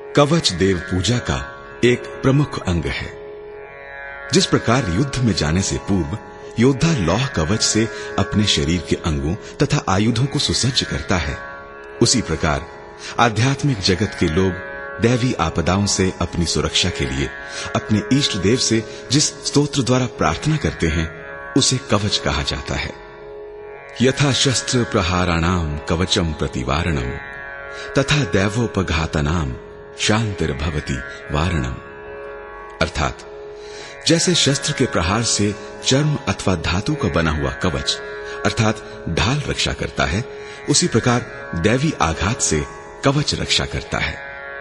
कवच देव पूजा का एक प्रमुख अंग है। जिस प्रकार युद्ध में जाने से पूर्व योद्धा लौह कवच से अपने शरीर के अंगों तथा आयुधों को सुसज्ज करता है, उसी प्रकार आध्यात्मिक जगत के लोग दैवी आपदाओं से अपनी सुरक्षा के लिए अपने इष्ट देव से जिस स्तोत्र द्वारा प्रार्थना करते हैं उसे कवच कहा जाता है। यथा शस्त्र प्रहाराणाम कवचम प्रतिवारणम तथा दैवोपघातनाम शांतिर्भवति वारणम। अर्थात जैसे शस्त्र के प्रहार से चर्म अथवा धातु का बना हुआ कवच अर्थात ढाल रक्षा करता है, उसी प्रकार दैवी आघात से कवच रक्षा करता है।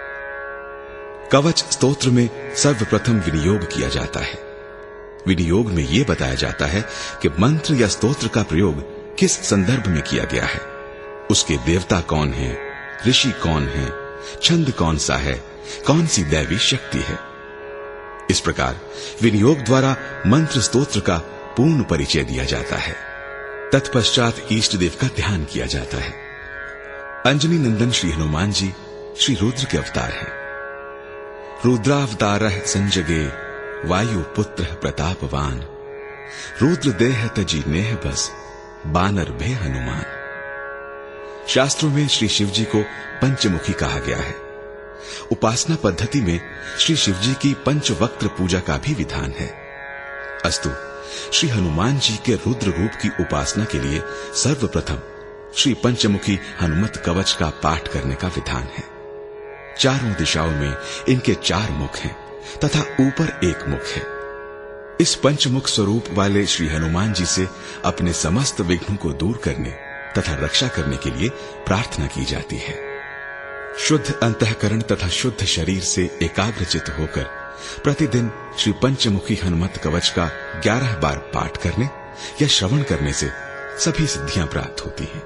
कवच स्तोत्र में सर्वप्रथम विनियोग किया जाता है। विनियोग में यह बताया जाता है कि मंत्र या स्तोत्र का प्रयोग किस संदर्भ में किया गया है, उसके देवता कौन है, ऋषि कौन है, छंद कौन सा है, कौन सी दैवी शक्ति है। इस प्रकार विनियोग द्वारा मंत्र स्तोत्र का पूर्ण परिचय दिया जाता है। तत्पश्चात इष्ट देव का ध्यान किया जाता है। अंजनी नंदन श्री हनुमान जी श्री रुद्र के अवतार हैं। रुद्रावतारः संजगे वायु पुत्र प्रतापवान, रुद्र देह तजी नेह बस बानर भे हनुमान। शास्त्रों में श्री शिव जी को पंचमुखी कहा गया है। उपासना पद्धति में श्री शिव जी की पंचवक्त्र पूजा का भी विधान है। अस्तु श्री हनुमान जी के रुद्र रूप की उपासना के लिए सर्वप्रथम श्री पंचमुखी हनुमत कवच का पाठ करने का विधान है। चारों दिशाओं में इनके 4 मुख हैं तथा ऊपर 1 मुख है। इस पंचमुख स्वरूप वाले श्री हनुमान जी से अपने समस्त विघ्नों को दूर करने तथा रक्षा करने के लिए प्रार्थना की जाती है। शुद्ध अंतःकरण तथा शुद्ध शरीर से एकाग्रचित होकर प्रतिदिन श्री पंचमुखी हनुमत कवच का 11 बार पाठ करने या श्रवण करने से सभी सिद्धियां प्राप्त होती हैं।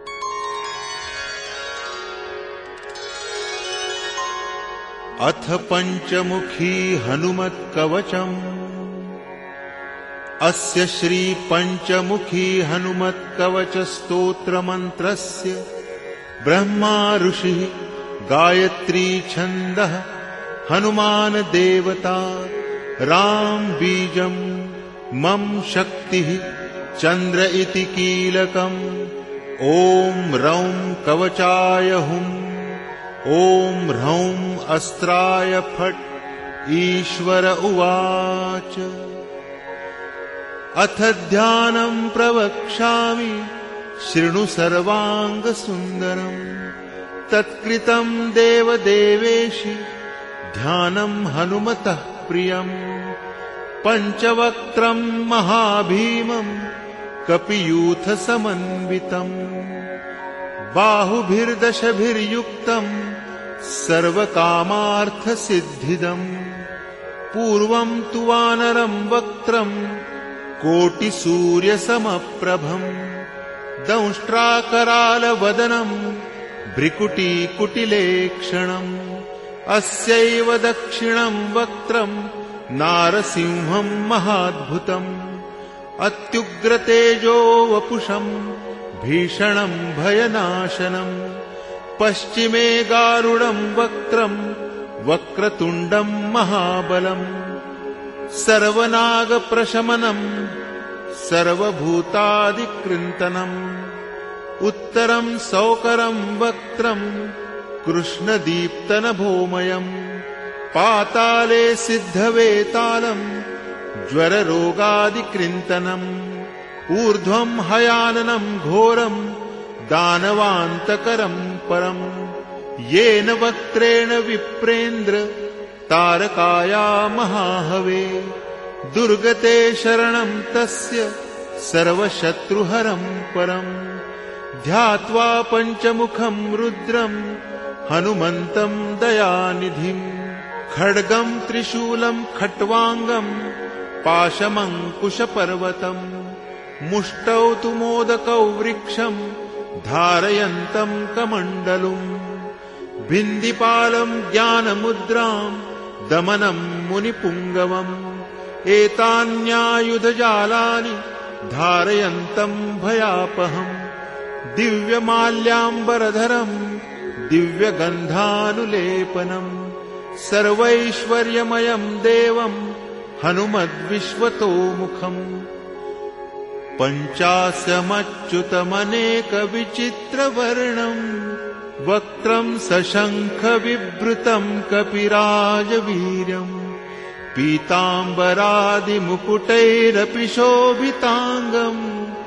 अथ पंचमुखी हनुमत कवचम। अस्य श्री पंचमुखी हनुमत कवच स्तोत्र मंत्रस्य ब्रह्मा ऋषि गायत्री छंदः हनुमान देवता राम बीजम मम शक्ति चंद्र इति कीलकम। ओम रौं कवचाय हुम ओम ह्रौं अस्त्राय फट्। ईश्वर उवाच अथ ध्यानं प्रवक्ष्यामि शृणु सर्वांग सुंदरम। तत्कृतं देवदेवेशि ध्यानं हनुमतः प्रियं। पंचवक्त्रं महाभीमं कपियूथ समन्वितं। बाहुभिर्दशभिर्युक्तं सर्वकामार्थ सिद्धिदम्। पूर्वं तु वानरं वक्त्रं कोटिसूर्यसमप्रभं। दंष्ट्राकरालवदनं भ्रिकुटीकुटिलेक्षणम्। अस्यैव दक्षिणं वक्त्रं नारसिंहं महाद्भुतम्। अत्युग्रतेजो वपुषं भीषणं भयनाशनम्। पश्चिमे गारुडं वक्त्रं वक्रतुण्डं महाबलम्। सर्वनागप्रशमनं सर्वभूतादिकृन्तनम्। उत्तरं सौकरं वक्त्रं कृष्णदीप्तनभोमयम्। पाताले सिद्धवेतालं ज्वररोगादिकृन्तनम्। ऊर्ध्वं हयाननं घोरं दानवान्तकरं परम्। येन वक्त्रेण विप्रेन्द्र तारकाया महाहवे। दुर्गते शरणं तस्य सर्वशत्रुहरं परम्। ध्यात्वा पंचमुखं रुद्रं हनुमन्तं दयानिधिं। खड्गं त्रिशूलं खट्वांगं पाशमङ्कुशपर्वतम्। मुष्टौ तु मोदकौ वृक्षं धारयन्तं कमण्डलुम्। भिन्दिपालं ज्ञानमुद्रां दमनं मुनिपुङ्गवम्। एतान्यायुधजालानि धारयन्तं भयापहम्। दिव्यमाल्याम्बरधरं दिव्यगन्धानुलेपनम्। सर्वैश्वर्यमयं देवं हनुमद्विश्वतोमुखम् पञ्चास्यमच्युतमनेकविचित्रवर्णम् वक्त्रं सशङ्खविभृतं कपिराजवीर्यम् पीताम्बरादिमुकुटैरपि शोभिताङ्गम्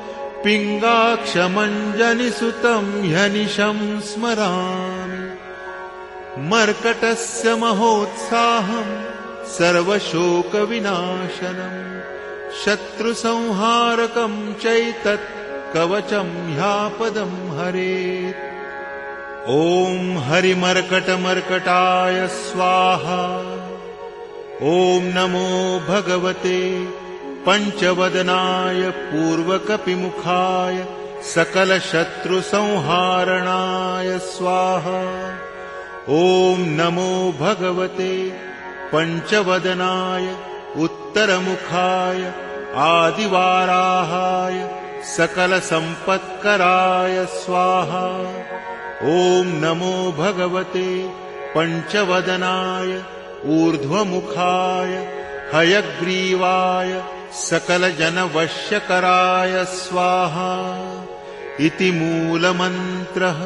पिङ्गाक्षमञ्जनिसुतं ह्यनिशं स्मरामि मर्कटस्य महोत्साहं सर्वशोकविनाशनम् शत्रुसंहारकं चैतत् कवचं ह्यापदं हरेत् ॐ हरिमर्कटमर्कटाय स्वाहा ॐ नमो भगवते पञ्चवदनाय पूर्वकपिमुखाय सकलशत्रुसंहारणाय स्वाहा ॐ नमो भगवते पञ्चवदनाय उत्तरमुखाय आदिवाराहाय सकलसम्पत्कराय स्वाहा ॐ नमो भगवते पञ्चवदनाय ऊर्ध्वमुखाय हयग्रीवाय सकलजनवश्यकराय स्वाहा इति मूलमन्त्रः।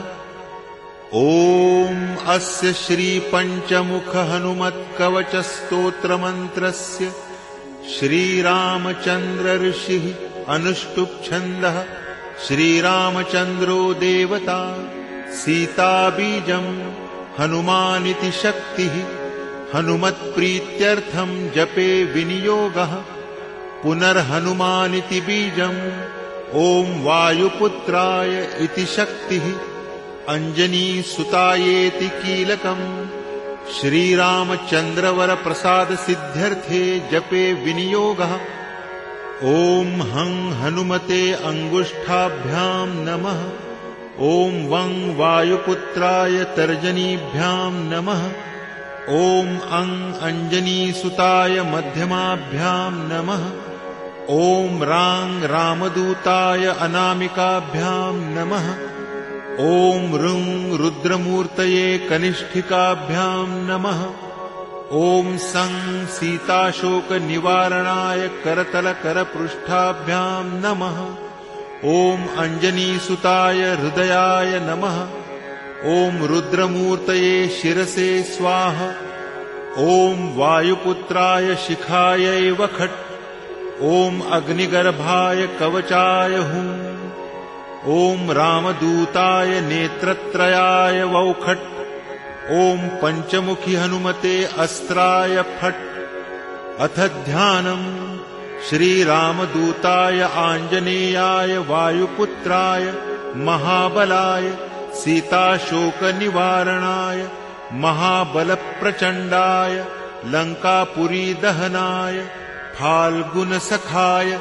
ॐ अस्य श्रीपञ्चमुख हनुमत्कवचस्तोत्रमन्त्रस्य श्रीरामचन्द्र ऋषिः अनुष्टुप् श्रीरामचन्द्रो देवता सीताबीजम् हनुमानिति शक्तिः हनुमत्प्रीत्यर्थं जपे विनियोगः पुनर्हनुमानिति बीजम् ॐ वायुपुत्राय इति शक्तिः अंजनीसुतायेति कीलकम् श्रीरामचन्द्रवर प्रसाद सिद्ध्यर्थे जपे विनियोगः ॐ हं हनुमते अंगुष्ठाभ्यां नमः ॐ वं वायुपुत्राय तर्जनीभ्यां नमः ॐ अं अंजनीसुताय मध्यमाभ्यां नमः ॐ रां रामदूताय अनामिकाभ्यां नमः ॐ ऋं रुद्रमूर्तये कनिष्ठिकाभ्यां नमः ॐ सं सीताशोकनिवारणाय करतलकरपृष्ठाभ्यां नमः ॐ अंजनीसुताय हृदयाय नमः ॐ रुद्रमूर्तये शिरसे स्वाहा ॐ वायुपुत्राय शिखायै वखट् ॐ अग्निगर्भाय कवचाय हुं ॐ रामदूताय नेत्रत्रयाय वौखट् ॐ पञ्चमुखि हनुमते अस्त्राय फट् अथ ध्यानम् श्रीरामदूताय आञ्जनेयाय वायुपुत्राय महाबलाय सीताशोकनिवारणाय महाबलप्रचण्डाय लङ्कापुरीदहनाय फाल्गुनसखाय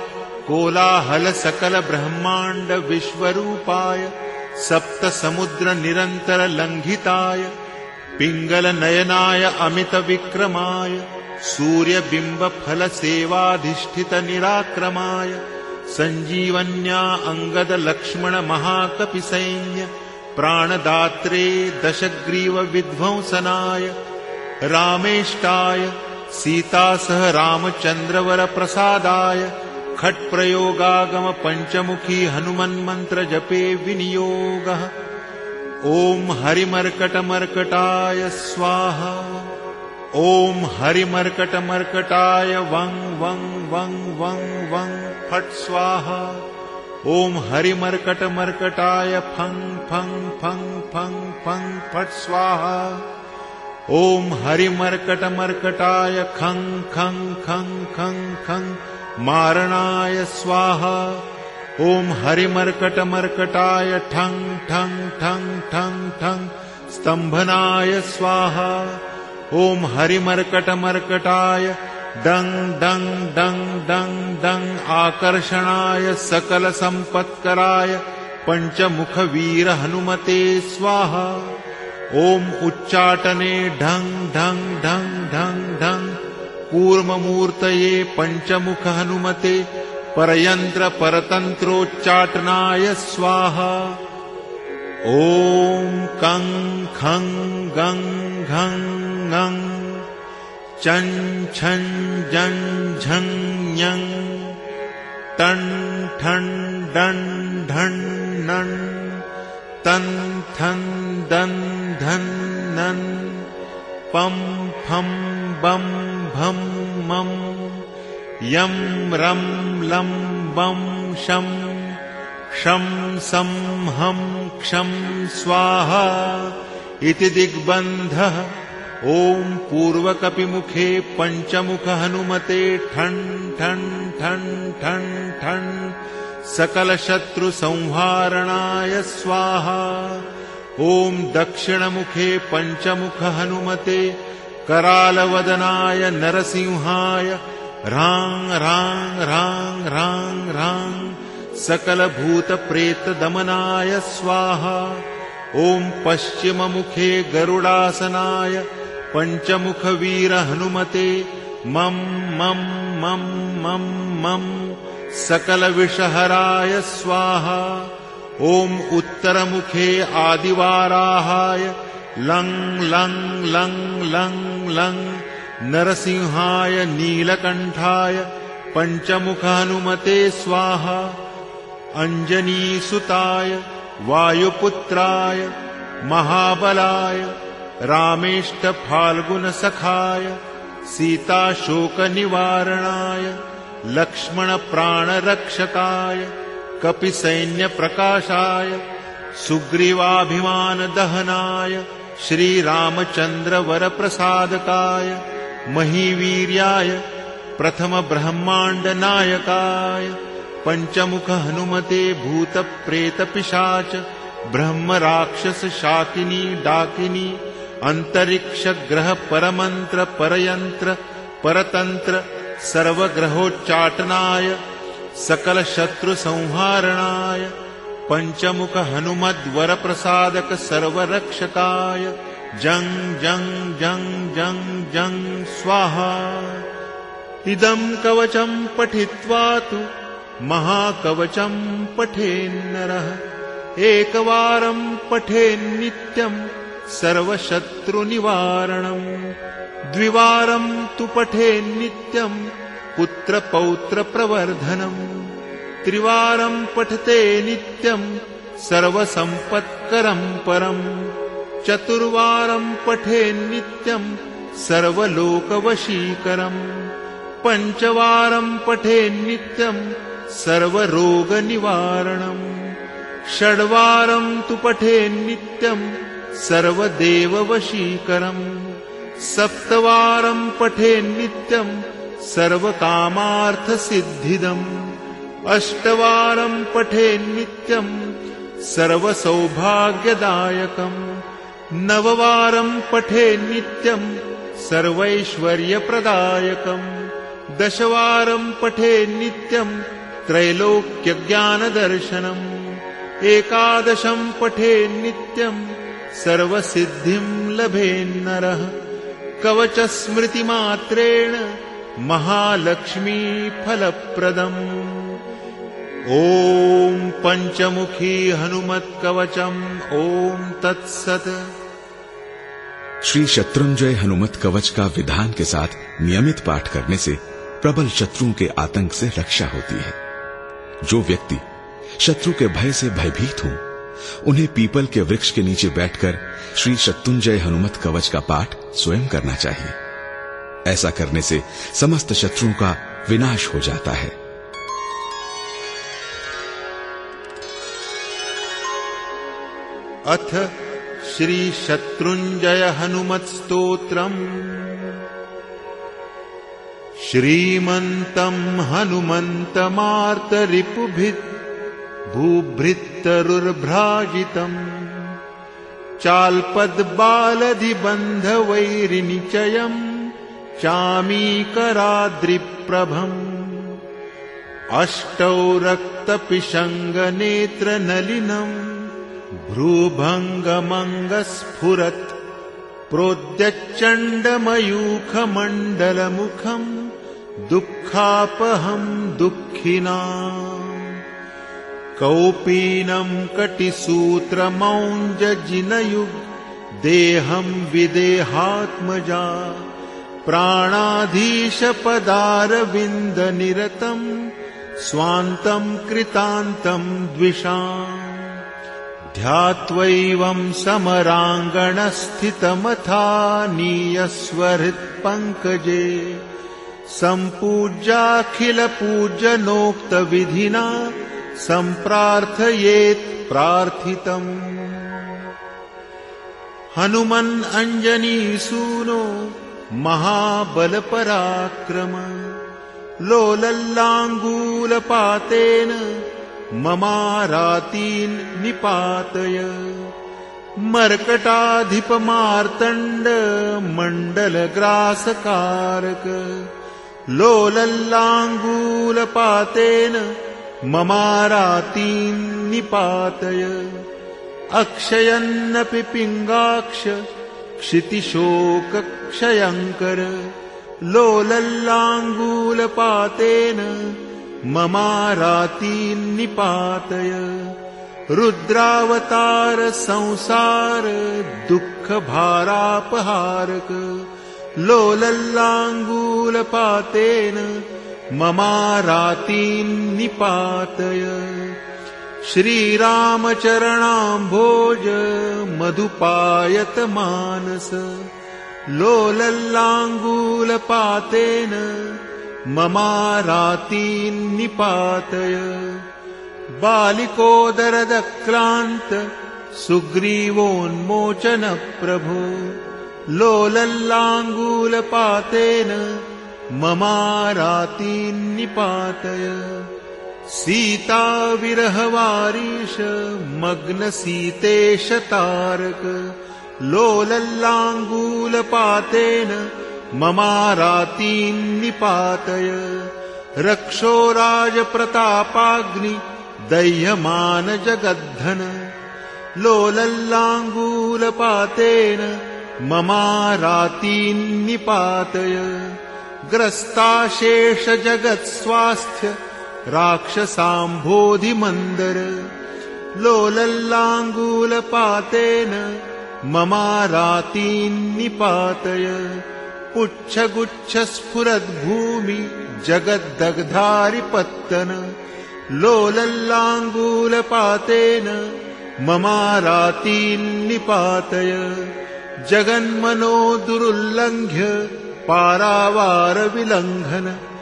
कोलाहलसकलब्रह्माण्डविश्वरूपाय सप्तसमुद्रनिरन्तरलङ्घिताय पिङ्गलनयनाय अमितविक्रमाय सूर्यबिम्बफलसेवाधिष्ठितनिराक्रमाय सञ्जीवन्या अङ्गदलक्ष्मणमहाकपिसैन्य प्राणदात्रे दशग्रीवविध्वंसनाय रामेष्टाय सीतासह रामचन्द्रवर प्रसादाय खट्प्रयोगागम पञ्चमुखी हनुमन्मन्त्र जपे विनियोगः ॐ हरिमर्कटमर्कटाय स्वाहा ॐ हरिमर्कटमर्कटाय वं वं वं वं वं फट् स्वाहा ॐ हरिमर्कटमर्कटाय फं फं फं फं फं फट् स्वाहा ॐ हरिमर्कटमर्कटाय खं खं खं खं खं मारणाय स्वाहा ॐ हरिमर्कटमर्कटाय ठं ठं ठं ठं ठं स्तम्भनाय स्वाहा ॐ हरिमर्कटमर्कटाय डं डं डं डं डं आकर्षणाय सकलसम्पत्कराय पञ्चमुखवीर हनुमते स्वाहा ॐ उच्चाटने ढं ढं ढं ढं ढं कूर्ममूर्तये पञ्चमुख हनुमते परयन्त्र परतन्त्रोच्चाटनाय स्वाहा ॐ कं खं गं घं ङं चं छं जं झं ञं टं ठं डं ढं णं तं थं दं धं नं पं फं बं भं मं यं रं लं बं शं शं सं हं क्षं स्वाहा इति दिग्बन्धः। ॐ पूर्वकपिमुखे पञ्चमुख हनुमते ठं ठं ठं ठं ठं सकलशत्रुसंहारणाय स्वाहा। ॐ दक्षिणमुखे पञ्चमुख हनुमते करालवदनाय नरसिंहाय ह्रां ह्रां ह्रां ह्रां ह्रां सकलभूतप्रेतदमनाय स्वाहा। ॐ पश्चिममुखे गरुडासनाय पञ्चमुखवीर हनुमते मं मं मं मं मं सकलविषहराय स्वाहा। ॐ उत्तरमुखे आदिवाराहाय लं लं लं लं लं नरसिंहाय नीलकण्ठाय पञ्चमुख हनुमते स्वाहा। अञ्जनीसुताय वायुपुत्राय महाबलाय रामेष्टफाल्गुनसखाय सीताशोकनिवारणाय लक्ष्मणप्राणरक्षकाय कपिसैन्यप्रकाशाय सुग्रीवाभिमानदहनाय श्रीरामचन्द्रवरप्रसादकाय महीवीर्याय प्रथमब्रह्माण्डनायकाय पञ्चमुख हनुमते भूतप्रेतपिशाच ब्रह्मराक्षसशाकिनी डाकिनी अन्तरिक्षग्रह परमन्त्र परयन्त्र परतन्त्र सर्वग्रहोच्चाटनाय सकलशत्रुसंहारणाय पञ्चमुख हनुमद्वरप्रसादक सर्वरक्षकाय जं जं जं जं जं स्वाहा। इदं कवचं पठित्वा तु महाकवचं पठेन्नरः एकवारं पठेन्नित्यं सर्वशत्रुनिवारणं द्विवारं तु पठेन्नित्यं पुत्रपौत्रप्रवर्धनं त्रिवारं पठते नित्यं सर्वसम्पत्करं परं चतुर्वारं पठेन्नित्यं सर्वलोकवशीकरम् पञ्चवारं पठेन्नित्यं सर्वरोगनिवारणम् षड्वारं तु पठेन्नित्यं सर्वदेववशीकरम् सप्तवारं पठेन्नित्यं सर्वकामार्थसिद्धिदम् अष्टवारं पठेन्नित्यं सर्वसौभाग्यदायकम् नववारं पठेन्नित्यं सर्वैश्वर्यप्रदायकम् दशवारं पठेन्नित्यं त्रैलोक्यज्ञानदर्शनम् एकादशं पठेन्नित्यं सर्वसिद्धिं लभेन्नरः कवचस्मृतिमात्रेण महालक्ष्मी फलप्रदम्। ॐ पञ्चमुखी हनुमत्कवचम् ॐ तत्सत्। श्री शत्रुंजय हनुमत कवच का विधान के साथ नियमित पाठ करने से प्रबल शत्रुओं के आतंक से रक्षा होती है। जो व्यक्ति शत्रु के भय से भयभीत हो उन्हें पीपल के वृक्ष के नीचे बैठकर श्री शत्रुंजय हनुमत कवच का पाठ स्वयं करना चाहिए। ऐसा करने से समस्त शत्रुओं का विनाश हो जाता है। अथ श्री शत्रुंजय हनुमत स्तोत्रम्। श्रीमन्तं हनुमन्तमार्तरिपुभिः भूभृत्तरुर्भ्राजितम् चाल्पद्बालधिबन्धवैरिनिचयम् चामीकराद्रिप्रभम् अष्टौ रक्तपिशङ्गनेत्रनलिनम् भ्रूभङ्गमङ्गस्फुरत् प्रोद्यच्चण्डमयूखमण्डलमुखम् दुःखापहम् दुःखिनाम् कौपीनम् कटिसूत्रमौञ्जजिनयुग् देहम् विदेहात्मजा प्राणाधीशपदारविन्दनिरतम् स्वान्तम् कृतान्तम् द्विषाम् ध्यात्वैवं समराङ्गणस्थितमथानीयस्वहृत्पङ्कजे सम्पूज्याखिलपूज्यनोक्तविधिना सम्प्रार्थयेत् प्रार्थितम्। हनुमन् अञ्जनीसूनो महाबलपराक्रम लोलल्लाङ्गूलपातेन ममारातीन् निपातय। मर्कटाधिपमार्तण्ड मण्डलग्रासकारक लोलल्लाङ्गूलपातेन ममारातीन् निपातय। अक्षयन्नपि पिङ्गाक्ष क्षितिशोकक्षयङ्कर लोलल्लाङ्गूलपातेन ममारातीन् निपातय। रुद्रावतार संसार दुःखभारापहारक लोलल्लाङ्गूलपातेन ममारातीन् निपातय। श्रीरामचरणाम्भोज मधुपायतमानस लोलल्लाङ्गूलपातेन ममारातीन् निपातय। बालिकोदरदक्रान्त सुग्रीवोन्मोचनप्रभो लोलल्लाङ्गूलपातेन ममारातीन् निपातय। सीताविरहवारीश मग्नसीतेश तारक लोलल्लाङ्गूलपातेन ममारातीन् निपातय। रक्षोराजप्रतापाग्नि दह्यमान जगद्धन लोलल्लाङ्गूलपातेन ममारातीन् निपातय। ग्रस्ताशेष जगत्स्वास्थ्य राक्षसाम्भोधिमन्दर लोलल्लाङ्गूलपातेन ममारातीन् निपातय। पुच्छगुच्छस्फुरद्भूमि जगद्दग्धारिपत्तन लोलल्लाङ्गूलपातेन ममारातीन् निपातय। जगन्मनो दुरुल्लङ्घ्य पारावारविलङ्घन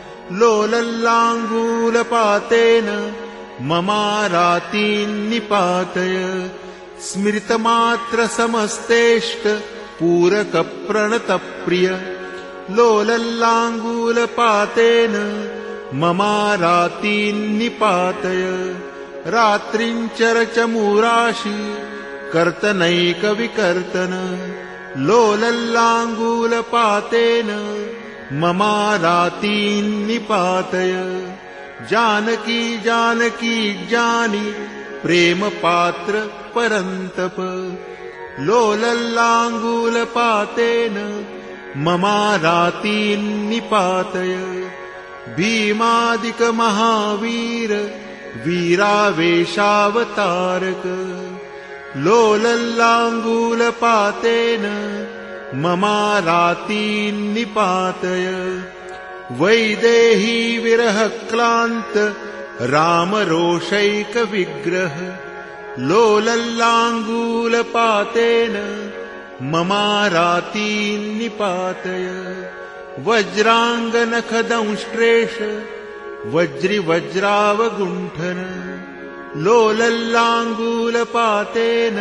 लोलल्लाङ्गूलपातेन ममारातीन् निपातय। स्मृतमात्रसमस्तेष्ट पूरकप्रणतप्रिय लोलल्लाङ्गूलपातेन ममारातीन् निपातय। रात्रिञ्चरचमूराशि कर्तनैकविकर्तन लोलल्लाङ्गूलपातेन ममारातीन् निपातय। जानकी जानकी जानि प्रेमपात्र परन्तप लोलल्लाङ्गूलपातेन ममारातीन् निपातय। भीमादिकमहावीर वीरावेशावतारक लोलल्लाङ्गूलपातेन ममारातीन् निपातय। वैदेही विरहक्लान्त रामरोषैकविग्रह लोलल्लाङ्गूलपातेन ममारातीन् निपातय। वज्राङ्गनखदंष्ट्रेष वज्रिवज्रावगुण्ठन लोलल्लाङ्गूलपातेन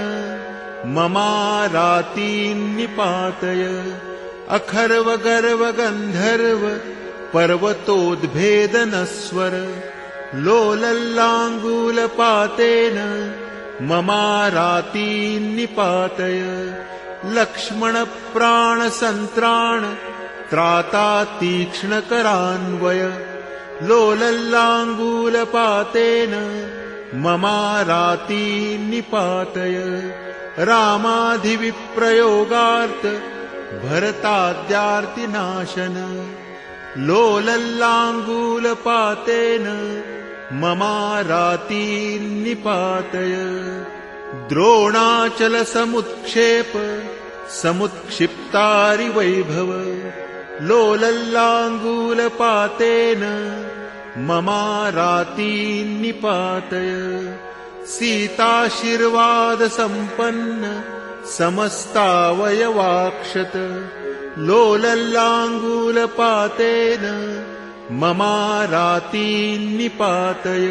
ममारातीन् निपातय। अखर्वगर्वगन्धर्व पर्वतोद्भेदनस्वर लोलल्लाङ्गूलपातेन ममारातीन् निपातय। लक्ष्मणप्राणसन्त्राण त्राता तीक्ष्णकरान्वय लोलल्लाङ्गूलपातेन ममारातीन् निपातय। रामाधिविप्रयोगार्थ भरताद्यार्तिनाशन लोलल्लाङ्गूलपातेन ममारातीन् निपातय। द्रोणाचलसमुत्क्षेप समुत्क्षिप्तारिवैभव लोलल्लाङ्गूलपातेन ममारातीन् निपातय सीताशीर्वादसम्पन्न समस्तावयवाक्षत लोलल्लाङ्गूलपातेन ममारातीन् निपातय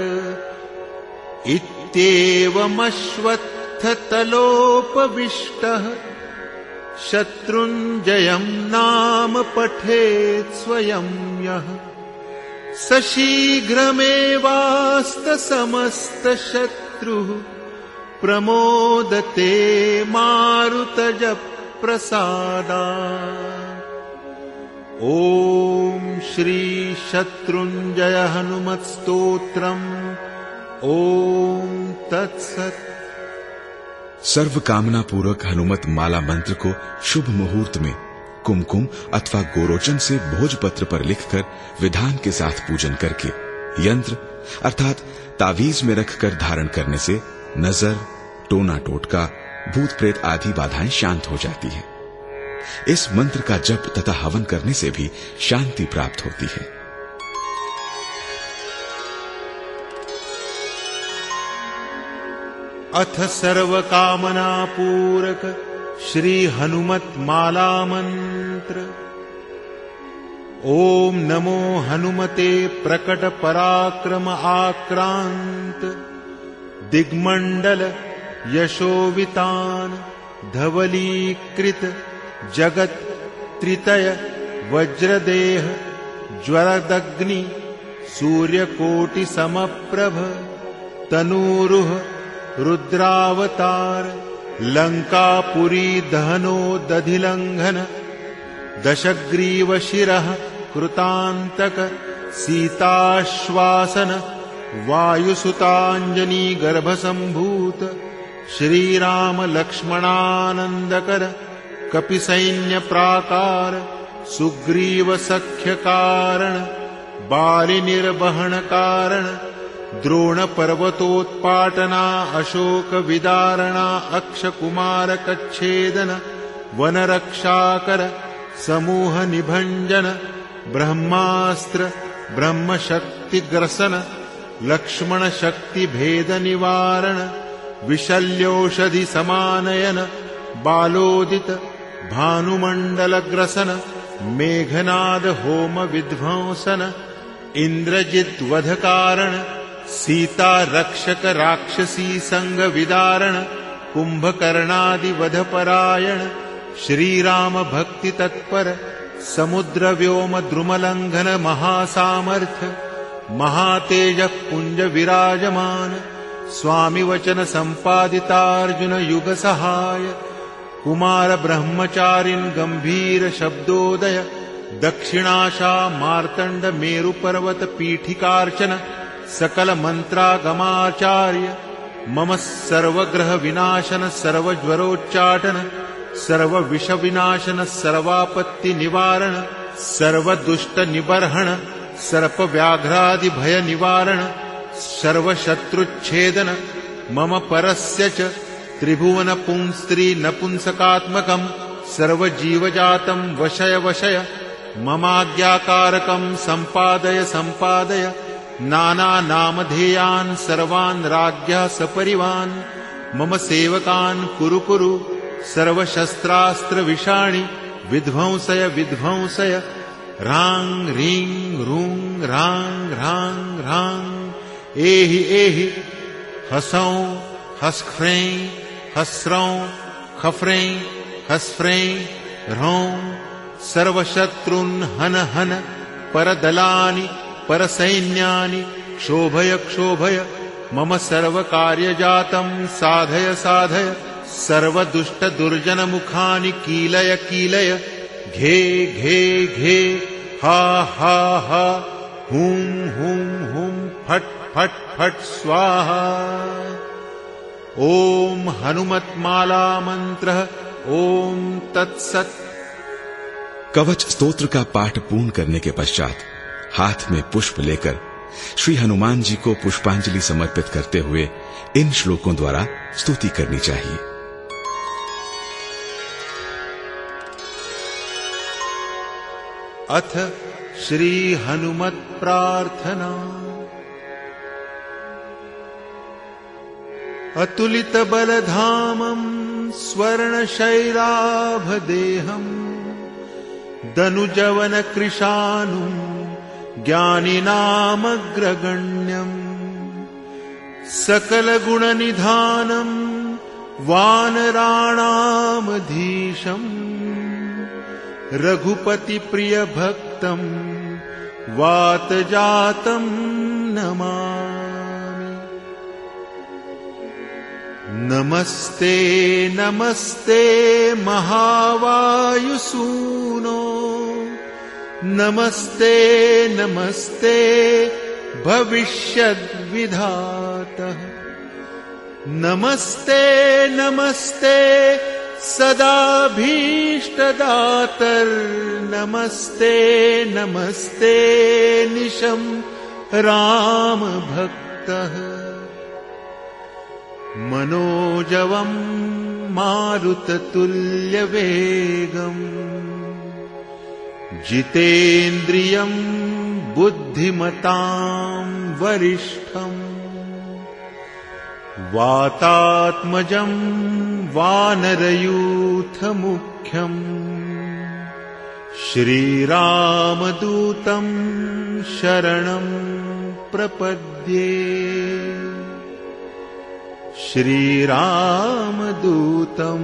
इत्येवमश्वत्थतलोपविष्टः शत्रुञ्जयं नाम पठेत् स्वयं यः स शीघ्रमेवास्तसमस्तशत्रुः प्रमोदते मारुतजप्रसादात्। ॐ श्री शत्रुञ्जय हनुमत्स्तोत्रम्। ॐ तत्सत्। सर्व कामना पूर्वक हनुमत माला मंत्र को शुभ मुहूर्त में कुमकुम अथवा गोरोचन से भोजपत्र पर लिखकर विधान के साथ पूजन करके यंत्र अर्थात तावीज में रखकर धारण करने से नजर, टोना टोटका, भूत प्रेत आदि बाधाएं शांत हो जाती हैं। इस मंत्र का जप तथा हवन करने से भी शांति प्राप्त होती है। अथ सर्वकामना पूरक श्री हनुमत माला मंत्र। ओम नमो हनुमते प्रकट पराक्रम आक्रांत दिग्मंडल यशोवितान धवलीकृत जगत त्रितय वज्रदेह ज्वरदग्नि सूर्यकोटि समप्रभ तनूरुह रुद्रावतार लंकापुरी दहनो दधिलंघन दशग्रीव शिरः कृतांतक सीताश्वासन वायुसुतांजनी गर्भसंभूत श्रीराम लक्ष्मणानंदकर कपिसैन्य प्राकार सुग्रीव सख्य कारण बाली निर्वहन कारण द्रोण पर्वतोत्पाटना अशोक विदारणा अक्षकुमार कच्छेदन वनरक्षाकर समूह निभंजन ब्रह्मास्त्र ब्रह्मशक्ति ग्रसन लक्ष्मण शक्ति भेद निवारण विशल्योषधि समानयन बालोदित भानुमंडल ग्रसन मेघनाद होम विध्वंसन इंद्रजित वध कारण सीता रक्षक राक्षसी संग विदारण कुंभकर्णादि वध परायण श्रीराम भक्ति तत्पर समुद्र व्योम द्रुमलंघन महासामर्थ्य महातेज पुंज विराजमान स्वामी वचन संपादितार्जुन युग सहाय कुमार ब्रह्मचारिन् गंभीर शब्दोदय दक्षिणाशा मार्तंड मेरु पर्वत पीठिकार्चन सकल मंत्रागमाचार्य मम सर्वग्रह विनाशन सर्वज्वरोच्चाटन सर्व विष विनाशन सर्वापत्ति निवारण सर्व दुष्ट निबर्हण सर्प व्याघ्रादि भय निवारण सर्व शत्रुच्छेदन मम परस्य च त्रिभुवन पुंस्त्री नपुंसकात्मकं सर्व जीवजातं वशय वशय ममाज्ञाकारकं संपादय संपादय नाना नामधेयान् सर्वान् राज्ञः सपरिवान् मम सेवकान् कुरु कुरु सर्वशस्त्रास्त्र विषाणि विध्वंसय विध्वंसय रां रीं रूं रां रां रां एहि एहि हसौं हस्ख्रें हस्रौं खफ्रें हस्फ्रें ह्रौं सर्वशत्रुन् हन हन परदलानि परसैन्यानि क्षोभय क्षोभय मम सर्वकार्यजातं साधय साधय सर्वदुष्ट दुर्जन मुखानि कीलय कीलय घे घे घे हा हा हा हुं हुं हुं फट फट फट स्वाहा। ओम हनुमत्माला मंत्र। ओम तत्सत्। कवच स्तोत्र का पाठ पूर्ण करने के पश्चात हाथ में पुष्प लेकर श्री हनुमान जी को पुष्पांजलि समर्पित करते हुए इन श्लोकों द्वारा स्तुति करनी चाहिए। अथ श्री हनुमत् प्रार्थना। अतुलित बलधामं स्वर्णशैलाभदेहं दनुजवन कृशानुं ज्ञानिनामग्रगण्यम् सकल गुणनिधानं वानराणामधीशम् रघुपति प्रिय भक्तं वातजातं नमामि। नमस्ते नमस्ते महावायुसूनो नमस्ते नमस्ते भविष्यद्विधातः नमस्ते नमस्ते सदाभीष्टदातर्नमस्ते नमस्ते निशं रामभक्तः मनोजवं मारुततुल्यवेगम् जितेन्द्रियं बुद्धिमतां वरिष्ठम् वातात्मजं वानरयूथमुख्यम् श्रीरामदूतं शरणं प्रपद्ये। श्रीरामदूतं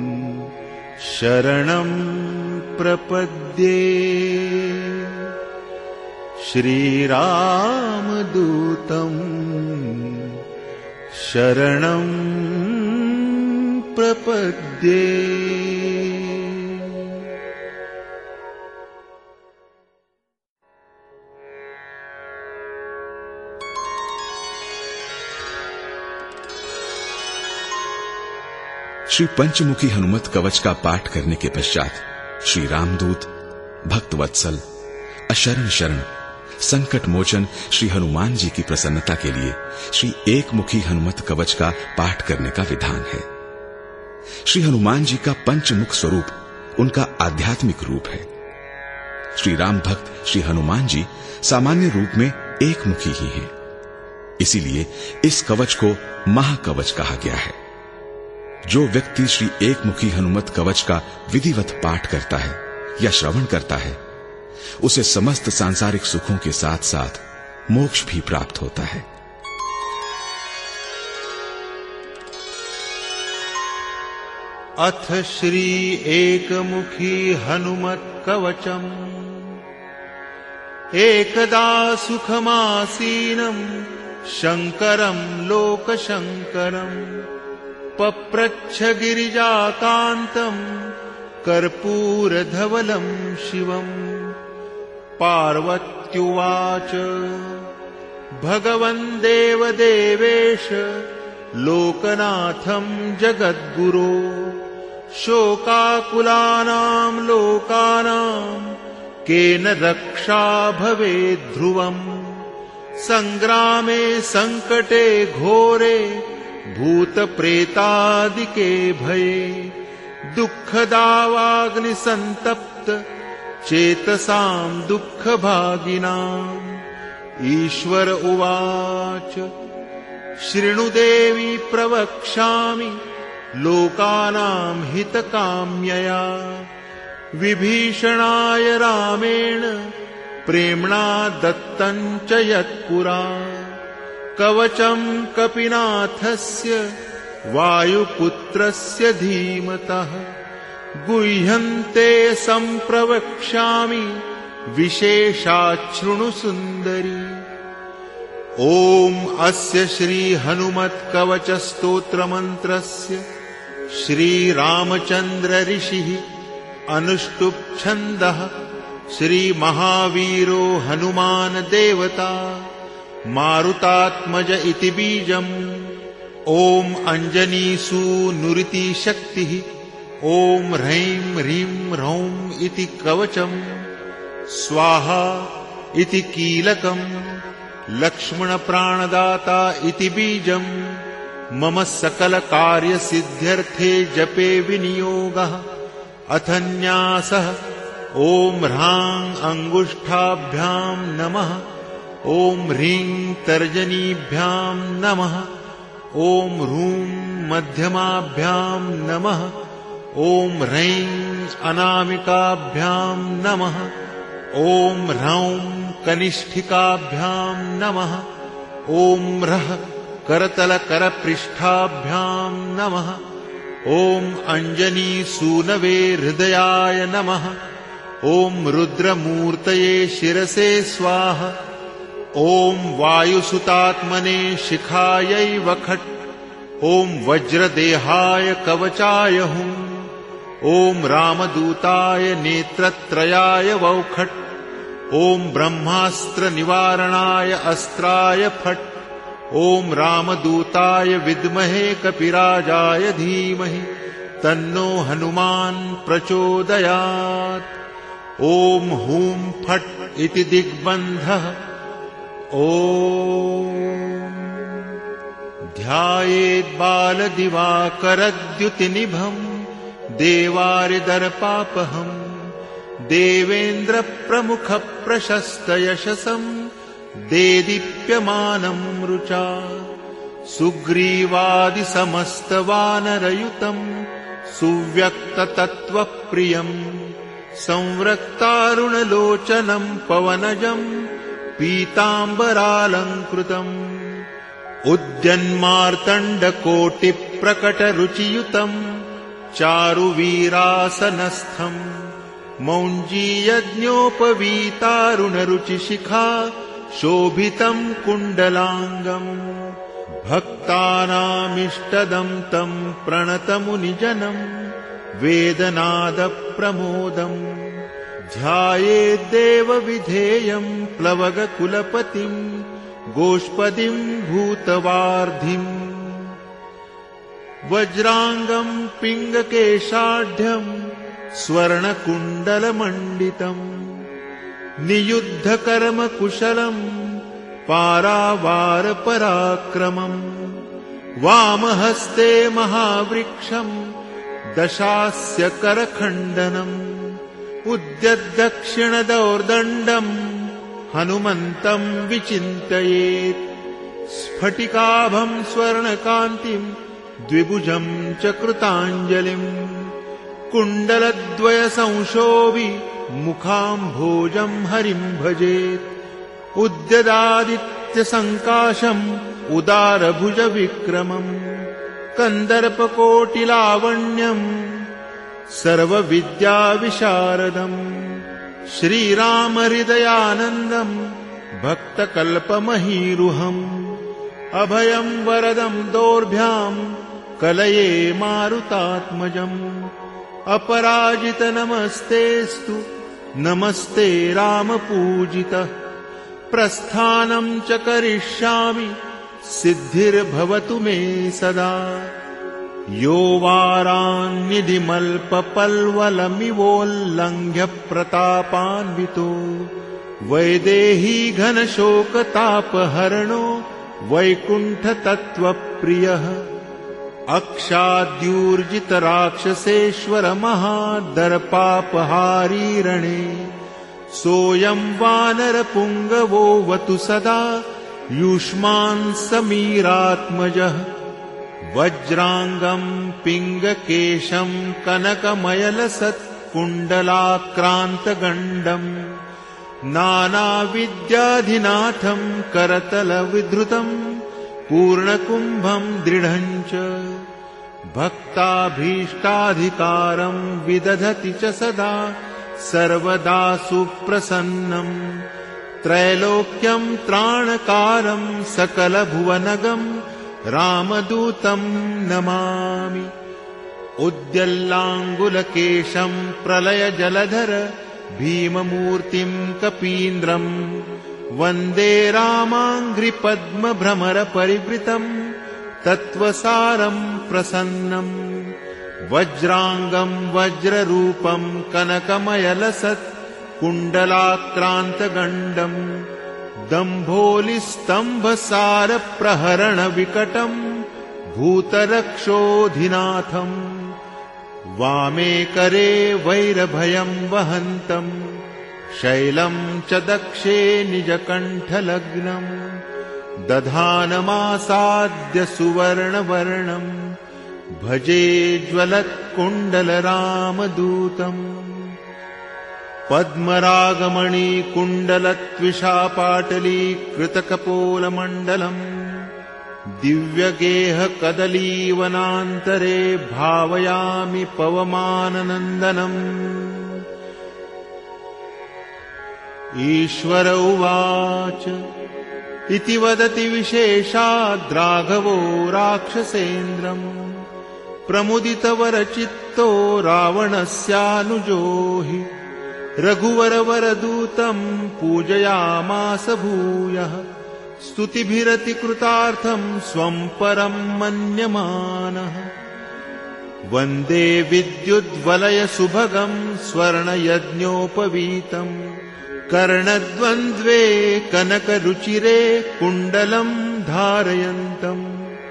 शरणं प्रपद्ये। श्रीरामदूतं शरणं प्रपद्ये। श्री पंचमुखी हनुमत कवच का पाठ करने के पश्चात श्री रामदूत, भक्तवत्सल, अशरण शरण, संकट मोचन श्री हनुमान जी की प्रसन्नता के लिए श्री एकमुखी हनुमत कवच का पाठ करने का विधान है। श्री हनुमान जी का पंचमुख स्वरूप उनका आध्यात्मिक रूप है। श्री राम भक्त श्री हनुमान जी सामान्य रूप में एकमुखी ही हैं। इसीलिए इस कवच को महाकवच कहा गया है। जो व्यक्ति श्री एकमुखी हनुमत कवच का विधिवत पाठ करता है या श्रवण करता है, उसे समस्त सांसारिक सुखों के साथ साथ मोक्ष भी प्राप्त होता है। अथ श्री एकमुखी हनुमत कवचम्। एकदा सुखमासीनं शंकरं लोकशंकरम् पप्रच्छ गिरिजाकान्तं कर्पूरधवलं शिवम्। पार्वत्युवाच भगवन् देवदेवेश लोकनाथं जगद्गुरो शोकाकुलानां लोकानां केन रक्षा भवेत् ध्रुवम्। संग्रामे संकटे घोरे भूतप्रेतादिके भये दुःखदावाग्निसन्तप्त चेतसां दुःखभागिनाम्। ईश्वर उवाच शृणु देवी प्रवक्ष्यामि लोकानां हितकाम्यया। विभीषणाय रामेण प्रेम्णा दत्तं च यत्पुरा कवचं कपिनाथस्य वायुपुत्रस्य धीमतः। गुह्यन्ते सम्प्रवक्ष्यामि विशेषाच्छृणु सुन्दरी। ॐ अस्य श्री हनुमत् कवच स्तोत्र मंत्रस्य श्री रामचंद्र ऋषिः अनुष्टुप् छन्दः श्री महावीरो हनुमान देवता मारुतात्मज इति बीजम्। ॐ अंजनीसु नुरिति शक्तिः। ॐ ह्रैं ह्रीं ह्रौं इति कवचम्। स्वाहा इति कीलकम्। लक्ष्मण प्राणदाता इति बीजम्। मम सकल कार्य सिद्ध्यर्थे जपे विनियोगः। अथ न्यासः ॐ ह्रां अङ्गुष्ठाभ्यां नमः। ॐ ह्रीं तर्जनीभ्यां नमः। ॐ ह्रूं मध्यमाभ्यां नमः। ॐ ह्रैं अनामिकाभ्यां नमः। ॐ ह्रौं कनिष्ठिकाभ्यां नमः। ॐ ह्रः करतलकरपृष्ठाभ्यां नमः। ॐ अञ्जनीसूनवे हृदयाय नमः। ॐ रुद्रमूर्तये शिरसे स्वाहा। ॐ वायुसुतात्मने शिखायै वखट्। ॐ वज्रदेहाय कवचाय हुं। ॐ रामदूताय नेत्रत्रयाय वौखट्। ॐ ब्रह्मास्त्रनिवारणाय अस्त्राय फट्। ॐ रामदूताय विद्महे कपिराजाय धीमहि तन्नो हनुमान् प्रचोदयात्। ॐ हूं फट् इति दिग्बन्धः। ॐ ध्यायेद्बालदिवाकरद्युतिनिभम् देवारिदर्पापहम् देवेन्द्रप्रमुखप्रशस्तयशसम् देदीप्यमानम् रुचा। सुग्रीवादिसमस्तवानरयुतम् सुव्यक्ततत्त्वप्रियम् संव्रक्तारुणलोचनम् पवनजम् पीताम्बरालङ्कृतम्। उद्यन्मार्तण्डकोटिप्रकटरुचियुतम् चारुवीरासनस्थम् मौञ्जीयज्ञोपवीतारुणरुचिशिखा शोभितम् कुण्डलाङ्गम्। भक्तानामिष्टदम् तम् प्रणतमुनिजनम् वेदनादप्रमोदम्। ध्यायेद्देवविधेयम् प्लवगकुलपतिम् गोष्पदिम् भूतवार्धिम्। वज्राङ्गम् पिङ्गकेशाढ्यम् स्वर्णकुण्डलमण्डितम् नियुद्धकर्मकुशलम् पारावारपराक्रमम्। वामहस्ते महावृक्षम् दशास्य करखण्डनम् उद्यद्दक्षिणदौर्दण्डम् हनुमन्तम् विचिन्तयेत्। स्फटिकाभम् स्वर्णकान्तिम् द्विभुजम् च कृताञ्जलिम् कुण्डलद्वयसंशोभि मुखाम्भोजम् हरिम् भजेत्। उद्यदादित्यसङ्काशम् उदारभुजविक्रमम् कन्दर्पकोटिलावण्यम् सर्वविद्याविशारदम्। श्रीरामहृदयानन्दम् भक्तकल्पमहीरुहम् अभयम् वरदम् दोर्भ्याम् कलये मारुतात्मजम्। अपराजितनमस्तेऽस्तु नमस्ते रामपूजितः। प्रस्थानम् च करिष्यामि सिद्धिर्भवतु मे सदा। यो वारान्निधिमल्पपल्वलमिवोल्लङ्घ्य प्रतापान्वितो वैदेही घनशोकतापहरणो वैकुण्ठतत्त्वप्रियः। अक्षाद्यूर्जितराक्षसेश्वर महादर्पापहारी रणे सोऽयं वानरपुङ्गवो वतु सदा युष्मान् समीरात्मजः। वज्राङ्गम् पिङ्गकेशम् कनकमयलसत्कुण्डलाक्रान्तगण्डम् नानाविद्याधिनाथम् करतलविधृतम् पूर्णकुम्भम् दृढम् च भक्ताभीष्टाधिकारम् विदधति च सदा सर्वदा सुप्रसन्नम्। त्रैलोक्यम् त्राणकारम् सकलभुवनगम् रामदूतम् नमामि। उद्यल्लाङ्गुलकेशम् प्रलयजलधर भीममूर्तिम् कपीन्द्रम् वन्दे रामाङ्घ्रिपद्मभ्रमरपरिवृतम् तत्त्वसारम् प्रसन्नम्। वज्राङ्गम् वज्ररूपम् कनकमयलसत् कुण्डलाक्रान्तगण्डम् दम्भोलिस्तम्भसारप्रहरणविकटम् भूतरक्षोऽधिनाथम्। वामे करे वैरभयम् वहन्तम् शैलं च दक्षे निजकण्ठलग्नम् दधानमासाद्य सुवर्णवर्णम् भजे ज्वलत्कुण्डलरामदूतम् पद्मरागमणिकुण्डलत्विषापाटलीकृतकपोलमण्डलम् दिव्यगेहकदलीवनान्तरे भावयामि पवमाननन्दनम्। ईश्वर उवाच इति वदति विशेषाद्राघवो राक्षसेन्द्रम् प्रमुदितवरचित्तो रावणस्यानुजो हि रघुवरवरदूतम् पूजयामास भूयः स्तुतिभिरतिकृतार्थम् स्वम् परम् मन्यमानः। वन्दे विद्युद्वलयसुभगम् स्वर्णयज्ञोपवीतम् कर्णद्वन्द्वे कनकरुचिरे कुण्डलम् धारयन्तम्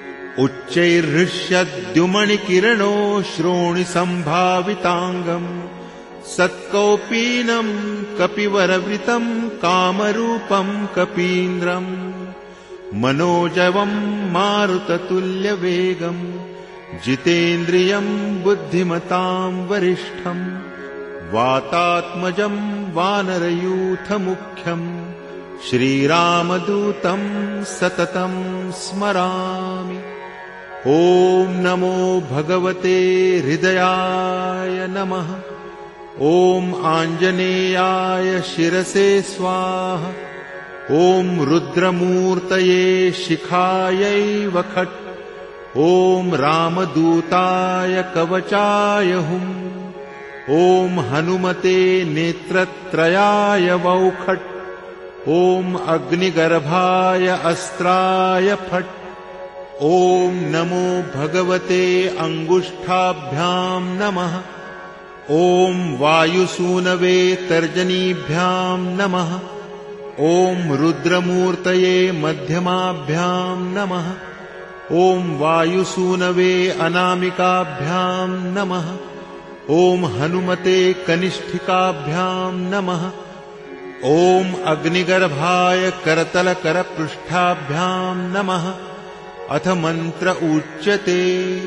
उच्चैर्हृष्यद्युमणिकिरणो श्रोणिसम्भाविताङ्गम् सत्कौपीनम् कपिवरवृतम् कामरूपम् कपीन्द्रम् मनोजवम् मारुततुल्यवेगम् जितेन्द्रियम् बुद्धिमताम् वरिष्ठम् वातात्मजम् वानरयूथमुख्यम् श्रीरामदूतम् सततम् स्मरामि। ॐ नमो भगवते हृदयाय नमः। ॐ आञ्जनेयाय शिरसे स्वाहा। ॐ रुद्रमूर्तये शिखायै वखट्। ॐ रामदूताय कवचाय हुम्। ॐ हनुमते नेत्रत्रयाय वौखट्। ॐ अग्निगर्भाय अस्त्राय फट्। ॐ नमो भगवते अङ्गुष्ठाभ्याम् नमः। ॐ वायुसूनवे तर्जनीभ्याम् नमः। ॐ रुद्रमूर्तये मध्यमाभ्याम् नमः। ॐ वायुसूनवे अनामिकाभ्याम् नमः। ॐ हनुमते कनिष्ठिकाभ्याम् नमः। ॐ अग्निगर्भाय करतलकरपृष्ठाभ्याम् नमः। अथ मन्त्र उच्यते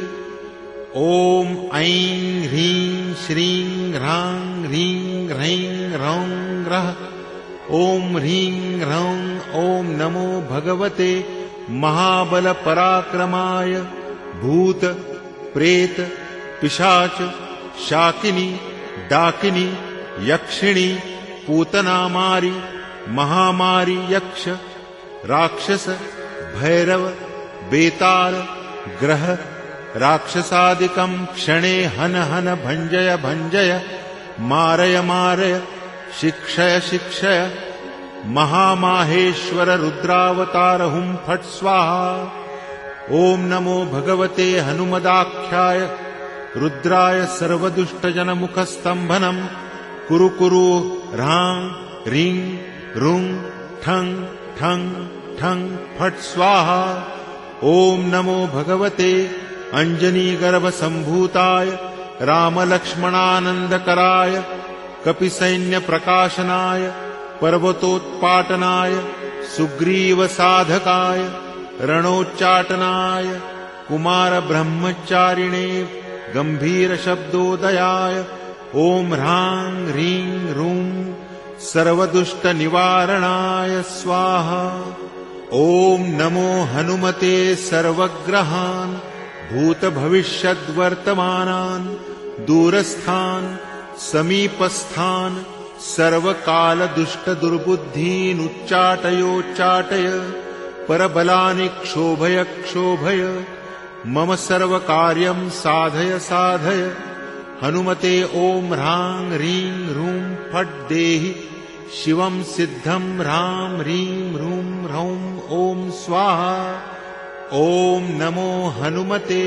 ॐ ऐं ह्रीं श्रीं ह्रां ह्रीं ह्रैं ह्रौं ह्रः। ॐ ह्रीं ह्रौं ॐ नमो भगवते महाबलपराक्रमाय भूत प्रेत पिशाच शाकिनी डाकिनी यक्षिणी पूतनामारी महामारी यक्ष राक्षस भैरव बेताल ग्रह राक्षसादिकम् क्षणे हन हन भञ्जय भञ्जय मारय मारय शिक्षय शिक्षय महामाहेश्वर रुद्रावतार हुं फट् स्वाहा। ॐ नमो भगवते हनुमदाख्याय रुद्राय सर्वदुष्टजनमुखस्तम्भनम् कुरु कुरु ह्रां ह्रीं रुं ठं ठं ठं फट् स्वाहा। ॐ नमो भगवते अञ्जनीगर्भसम्भूताय रामलक्ष्मणानन्दकराय कपिसैन्यप्रकाशनाय पर्वतोत्पाटनाय सुग्रीवसाधकाय रणोच्चाटनाय कुमारब्रह्मचारिणे गम्भीरशब्दोदयाय ॐ ह्रां ह्रीं रुं सर्वदुष्टनिवारणाय स्वाहा। ॐ नमो हनुमते सर्वग्रहान् भूतभविष्यद्वर्तमानान् दूरस्थान् समीपस्थान् सर्वकालदुष्टदुर्बुद्धीन् उच्चाटयोच्चाटय परबलानि क्षोभय क्षोभय मम सर्वकार्यं साधय साधय। हनुमते ॐ ह्रां ह्रीं रुं फट् देहि शिवं सिद्धं ह्रां ह्रीं रुं ह्रौं ॐ स्वाहा। ॐ नमो हनुमते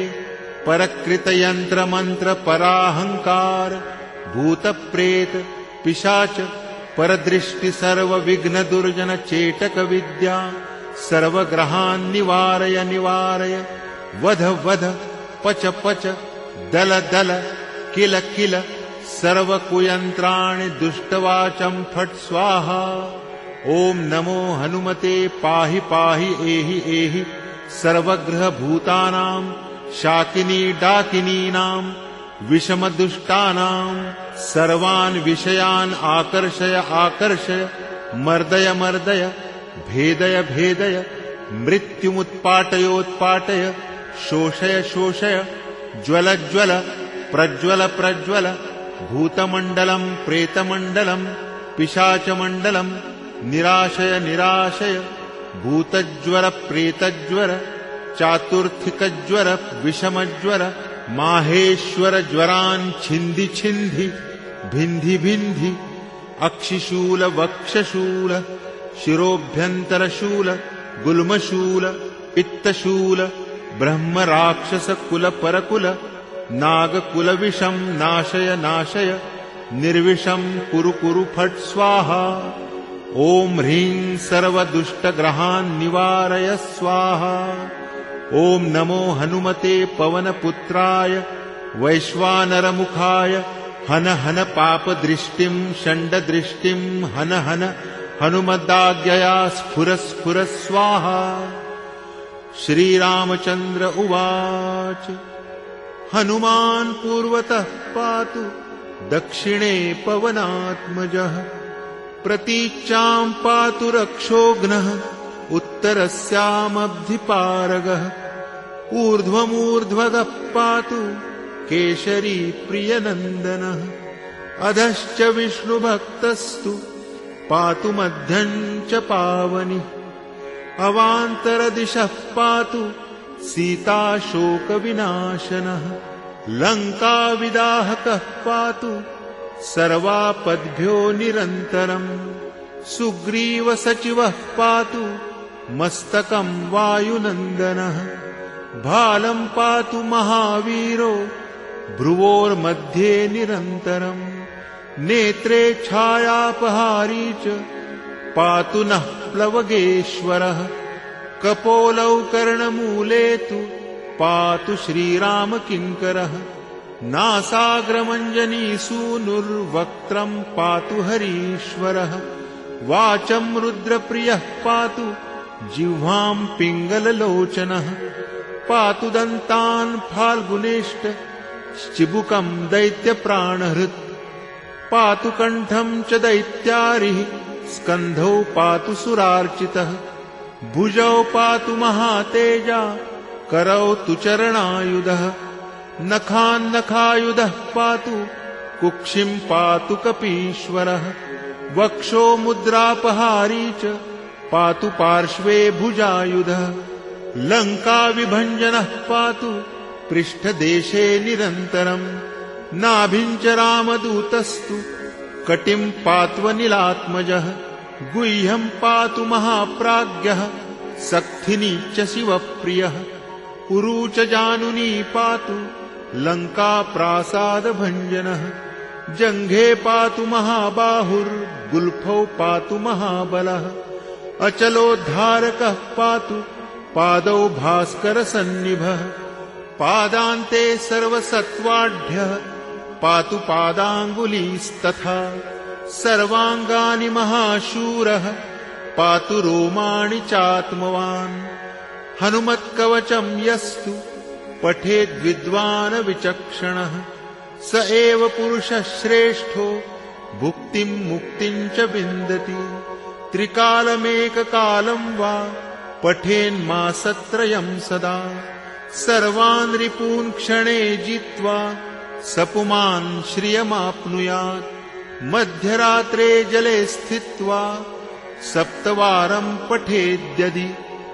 परकृतयन्त्रमन्त्रपराहङ्कार भूतप्रेत पिशाच परदृष्टि सर्वविघ्नदुर्जनचेटकविद्या सर्वग्रहान् निवारय निवारय वध वध पच पच दल दल किल किल सर्वकुयन्त्राणि दुष्टवाचं फट् स्वाहा। ॐ नमो हनुमते पाहि पाहि एहि एहि सर्वग्रहभूतानां शाकिनी डाकिनीनां विषमदुष्टानां सर्वान् विषयान् आकर्षय आकर्षय मर्दय मर्दय भेदय भेदय मृत्युमुत्पाटयोत्पाटय शोषय शोषय ज्वल ज्वल प्रज्वल प्रज्वल भूतमण्डलं प्रेतमण्डलं पिशाचमण्डलं निराशय निराशय भूतज्वर प्रेतज्वर चातुर्थिकज्वर विषमज्वर माहेश्वर ज्वरान् छिन्धि छिन्धि भिन्धि भिन्धि अक्षिशूल वक्षशूल शिरोभ्यन्तरशूल गुल्मशूल पित्तशूल ब्रह्मराक्षसकुल परकुल नागकुलविषं नाशय नाशय निर्विषं कुरु कुरु फट् स्वाहा। ॐ ह्रीं सर्वदुष्टग्रहान् निवारय स्वाहा। ॐ नमो हनुमते पवनपुत्राय वैश्वानरमुखाय हन हन पापदृष्टिं षण्डदृष्टिं हन हन हनुमदाज्ञया स्फुर स्फुर स्वाहा। श्रीरामचन्द्र उवाच हनुमान् पूर्वतः पातु दक्षिणे पवनात्मजः प्रतीच्चां पातु रक्षोघ्नः उत्तरस्यामब्धिपारगः ऊर्ध्वमूर्ध्वगः पातु केशरी प्रियनन्दनः अधश्च विष्णुभक्तस्तु पातु मध्यं च पावनि अवान्तरदिशः पातु सीताशोकविनाशनः लङ्काविदाहकः पातु सर्वापद्भ्यो निरन्तरम् सुग्रीवसचिवः पातु मस्तकं वायुनन्दनः भालं पातु महावीरो भ्रुवोर्मध्ये निरन्तरम् नेत्रे छायापहारी च पातु नः प्लवगेश्वरः कपोलौ कर्णमूले तु पातु श्रीरामकिङ्करः नासाग्रमञ्जनीसूनुर्वक्त्रं पातु हरीश्वरः वाचं रुद्रप्रियः पातु जिह्वां पिङ्गललोचनः पातु दन्तान् फाल्गुनेष्ट चिबुकं दैत्यप्राणहृत् पातु कण्ठं च दैत्यारिः स्कन्धौ पातु सुरार्चितः भुजौ पातु महातेजा करौ तु चरणायुधः नखान्नखायुधः पातु कुक्षिं पातु कपीश्वरः वक्षो मुद्रापहारी च पातु पार्श्वे भुजायुधः लङ्काविभञ्जनः पातु पृष्ठदेशे निरन्तरम् नाभिं च रामदूतस्तु कटिं पात्वनिलात्मजः गुह्यं पातु महाप्राज्ञः सक्थिनी च शिवप्रियः उरू च जानुनी पातु लङ्काप्रासादभञ्जनः जङ्घे पातु महाबाहुर्गुल्फौ पातु महाबलः अचलोद्धारकः पातु पादौ भास्करसन्निभः पादान्ते सर्वसत्त्वाढ्यः पातु पादाङ्गुलीस्तथा सर्वाङ्गानि महाशूरः पातु रोमाणि चात्मवान् हनुमत्कवचं यस्तु पठेद्विद्वान् विचक्षणः स एव पुरुषः श्रेष्ठो भुक्तिं मुक्तिं च विन्दति त्रिकालमेककालं वा पठेन्मासत्रयं सदा सर्वान् रिपून् क्षणे जित्वा सपुमान् श्रियमाप्नुयात् मध्यरात्रे जले स्थित्वा सप्तवारं पठेद्यदि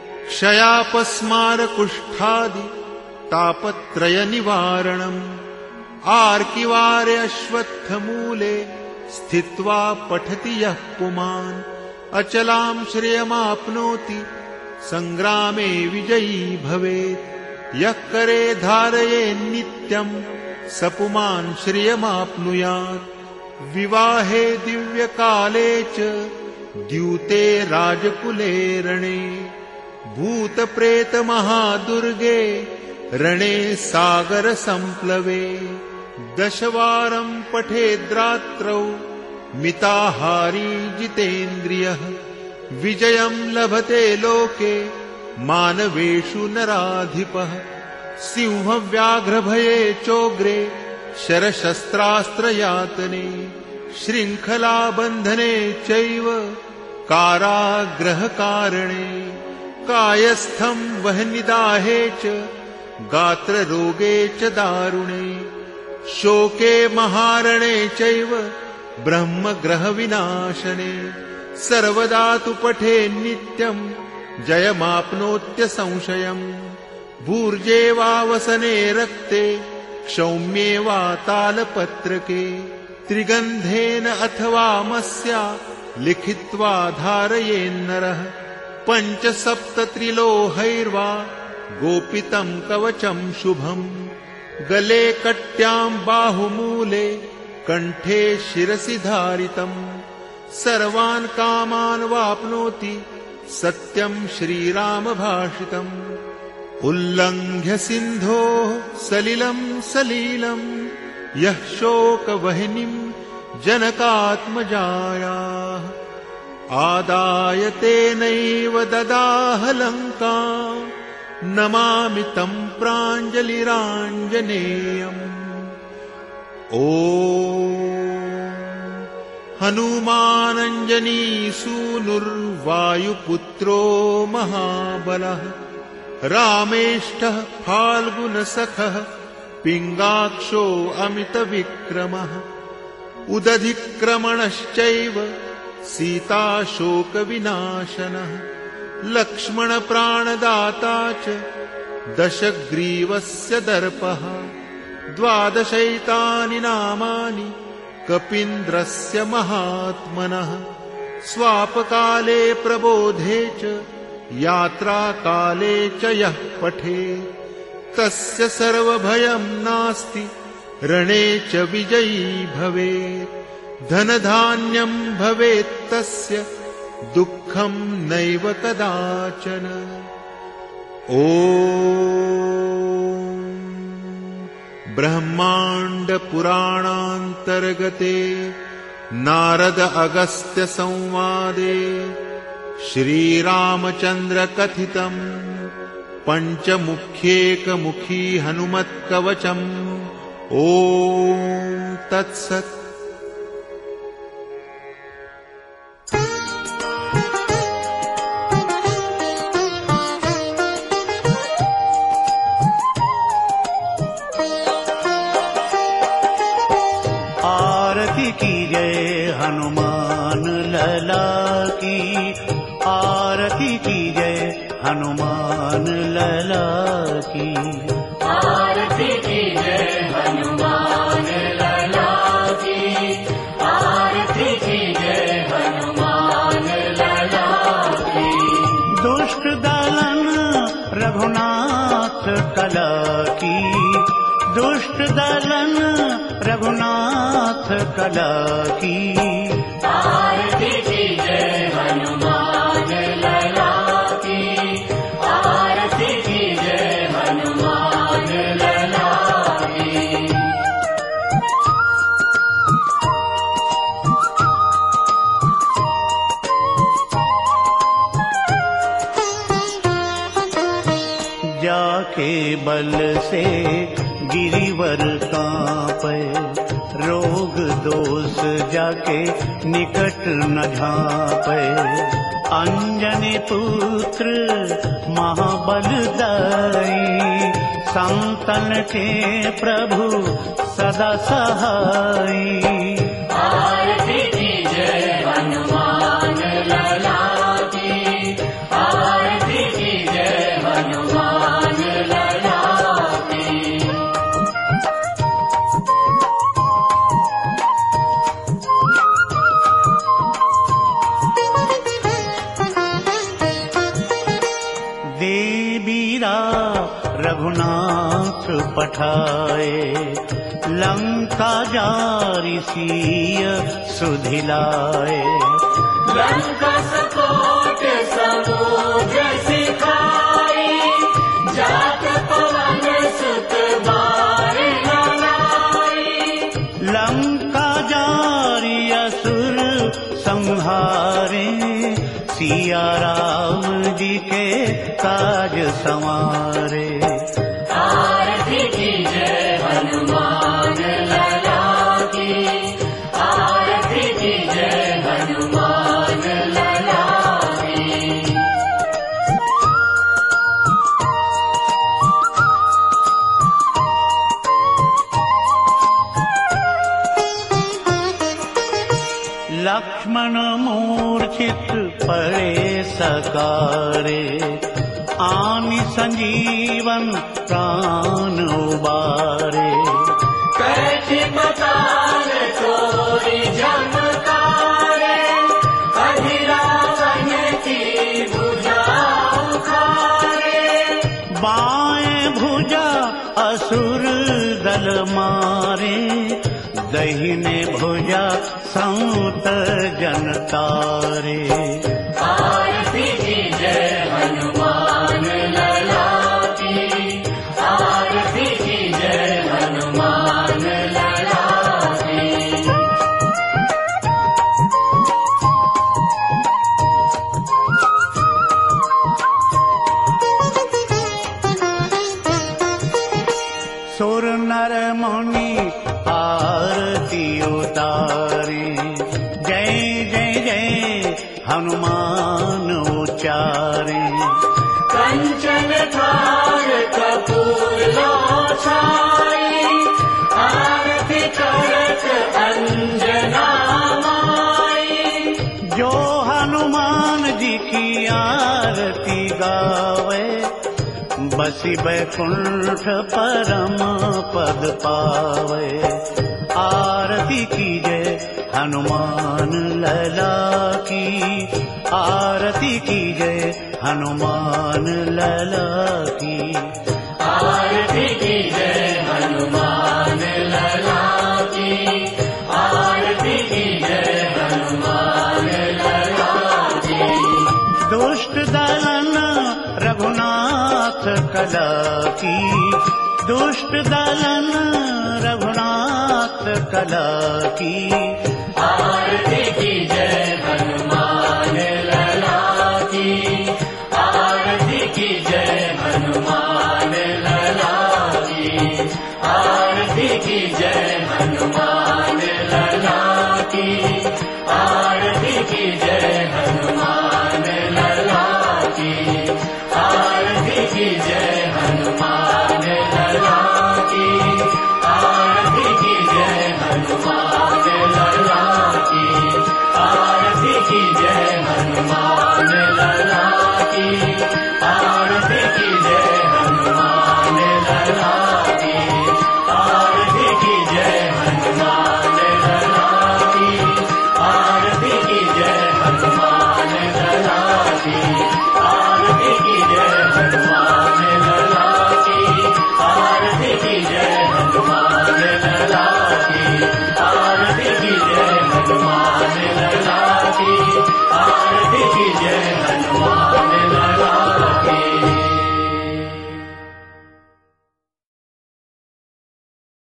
क्षयापस्मारकुष्ठादि तापत्रयनिवारणम् आर्किवारे अश्वत्थमूले स्थित्वा पठति यः पुमान् अचलां श्रियमाप्नोति संग्रामे विजयी भवेत् यः करे धारयेन्नित्यं सपुमान् श्रियमाप्नुयात् विवाहे दिव्यकाले च द्यूते राजकुले रणे भूतप्रेतमहादुर्गे रणे सागरसम्प्लवे दशवारं पठेद्रात्रौ मिताहारी जितेन्द्रियः विजयं लभते लोके मानवेषु नराधिपः सिंहव्याघ्रभये चोग्रे शरशस्त्रास्त्रयातने शृङ्खलाबन्धने चैव काराग्रहकारणे कायस्थं वह्निदाहे च गात्ररोगे च दारुणे शोके महारणे चैव ब्रह्मग्रहविनाशने सर्वदा तु पठे नित्यं जयमाप्नोत्य संशयम् भूर्जे वा वसने रक्ते क्षौम्ये वा तालपत्रके त्रिगन्धेन अथवा मस्या लिखित्वा धारयेन्नरः 5-7 त्रिलोहैर्वा गोपितं कवचं शुभम् गले कट्यां बाहुमूले कण्ठे शिरसि धारितम् सर्वान् कामान् वाप्नोति सत्यं श्रीरामभाषितम् उल्लङ्घ्य सिन्धोः सलिलं सलीलं यः शोकवह्निं जनकात्मजायाः आदाय तेनैव ददाह लङ्कां नमामि तं प्राञ्जलिराञ्जनेयम् ॐ हनुमानञ्जनीसूनुर्वायुपुत्रो महाबलः रामेष्ठः फाल्गुनसखः पिङ्गाक्षो अमितविक्रमः उदधिक्रमणश्चैव सीताशोकविनाशनः लक्ष्मणप्राणदाता च दशग्रीवस्य दर्पः 12 नामानि कपीन्द्रस्य महात्मनः स्वापकाले प्रबोधे च यात्राकाले च यः पठे तस्य सर्वभयं नास्ति रणे च विजयी भवेत् धनधान्यं भवेत् तस्य दुःखं नैव कदाचन ॐ ब्रह्माण्डपुराणान्तर्गते नारद अगस्त्य संवादे श्रीरामचन्द्रकथितम् पञ्चमुख्येकमुखी हनुमत्कवचम् ॐ तत्सत्। आरती की जय हनुमान लला की, आरती की जय हनुमान लला की, आरती की जय हनुमान लला की, आरती की जय हनुमान लला की। दुष्ट दलन रघुनाथ कला की, दुष्ट दलन रघुनाथ कला की, आरती की जय हनुमान लला की, आरती की जय हनुमान लला की। जाके बल से गिरिवर कांपे, रोग दोष जाके निकट न झांपे। अंजनी पुत्र महाबलदाई, संतन के प्रभु सदा सहाई। आरती की जय हनुमान लला की, आरती की जय हनुमान लला की। देवीरा रघुनाथ पठाए, लंका जारी सिय सुधिलाए। लंका सकोट समुद्र सिखाई, जात पवन सुत बार ललाई। जी के काज संवारे। आरती कीजिए हनुमान लला की, आरती कीजिए हनुमान लला की। लक्ष्मण मूर्छित पड़े सकारे, आनि संजीवन प्राण उबारे। कैची पताल चोरी झमकारे, अधिरावन की भुजा उखारे। बाएं भुजा असुर दल मारे, दहिने भुजा संत जन तारे। आरती कीजिए हनुमान लला की, आरती कीजिए हनुमान लला की। सुर नर मुनि आरती उतारे, जय जय जय हनुमान उचारे। कंचन थाल कपूर छाई, आरती करत अंजना माई। जो हनुमान जी की आरती गावे, बसी बैकुंठ परम पद पावे। आरती कीजिए हनुमान लला की, आरती कीजिए हनुमान लला की। आरती कीजिए हनुमान लला की, आरती कीजिए हनुमान लला की। दुष्ट दलन रघुनाथ कला की, दुष्ट दलन रघुनाथ कला की। आरती कीजिए हनुमान